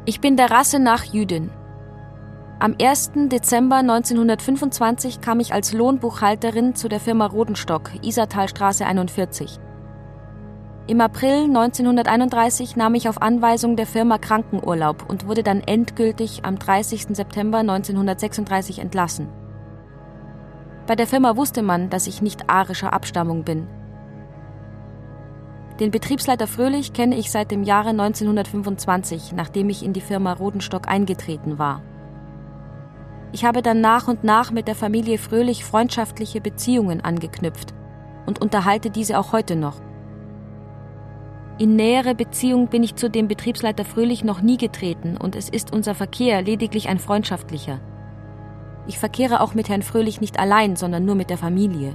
Ich bin der Rasse nach Jüdin. Am 1. Dezember 1925 kam ich als Lohnbuchhalterin zu der Firma Rodenstock, Isartalstraße 41. Im April 1931 nahm ich auf Anweisung der Firma Krankenurlaub und wurde dann endgültig am 30. September 1936 entlassen. Bei der Firma wusste man, dass ich nicht arischer Abstammung bin. Den Betriebsleiter Fröhlich kenne ich seit dem Jahre 1925, nachdem ich in die Firma Rodenstock eingetreten war. Ich habe dann nach und nach mit der Familie Fröhlich freundschaftliche Beziehungen angeknüpft und unterhalte diese auch heute noch. In nähere Beziehung bin ich zu dem Betriebsleiter Fröhlich noch nie getreten und es ist unser Verkehr lediglich ein freundschaftlicher. Ich verkehre auch mit Herrn Fröhlich nicht allein, sondern nur mit der Familie.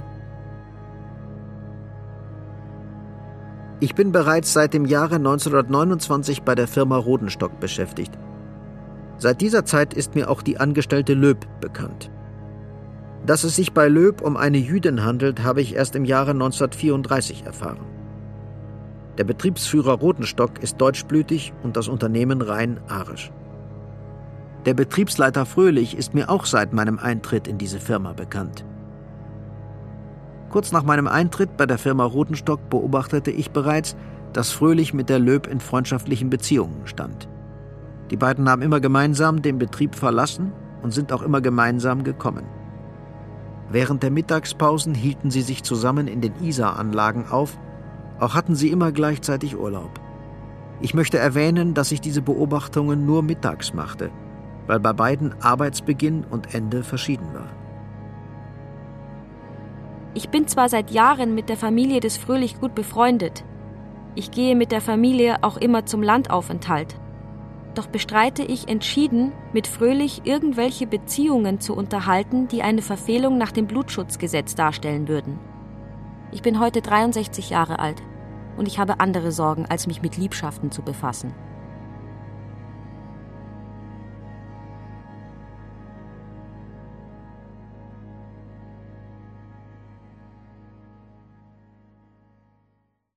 Ich bin bereits seit dem Jahre 1929 bei der Firma Rodenstock beschäftigt. Seit dieser Zeit ist mir auch die Angestellte Löb bekannt. Dass es sich bei Löb um eine Jüdin handelt, habe ich erst im Jahre 1934 erfahren. Der Betriebsführer Rodenstock ist deutschblütig und das Unternehmen rein arisch. Der Betriebsleiter Fröhlich ist mir auch seit meinem Eintritt in diese Firma bekannt. Kurz nach meinem Eintritt bei der Firma Rodenstock beobachtete ich bereits, dass Fröhlich mit der Löb in freundschaftlichen Beziehungen stand. Die beiden haben immer gemeinsam den Betrieb verlassen und sind auch immer gemeinsam gekommen. Während der Mittagspausen hielten sie sich zusammen in den Isaranlagen auf, auch hatten sie immer gleichzeitig Urlaub. Ich möchte erwähnen, dass ich diese Beobachtungen nur mittags machte, weil bei beiden Arbeitsbeginn und Ende verschieden war. Ich bin zwar seit Jahren mit der Familie des Fröhlich gut befreundet. Ich gehe mit der Familie auch immer zum Landaufenthalt. Doch bestreite ich entschieden, mit Fröhlich irgendwelche Beziehungen zu unterhalten, die eine Verfehlung nach dem Blutschutzgesetz darstellen würden. Ich bin heute 63 Jahre alt und ich habe andere Sorgen, als mich mit Liebschaften zu befassen.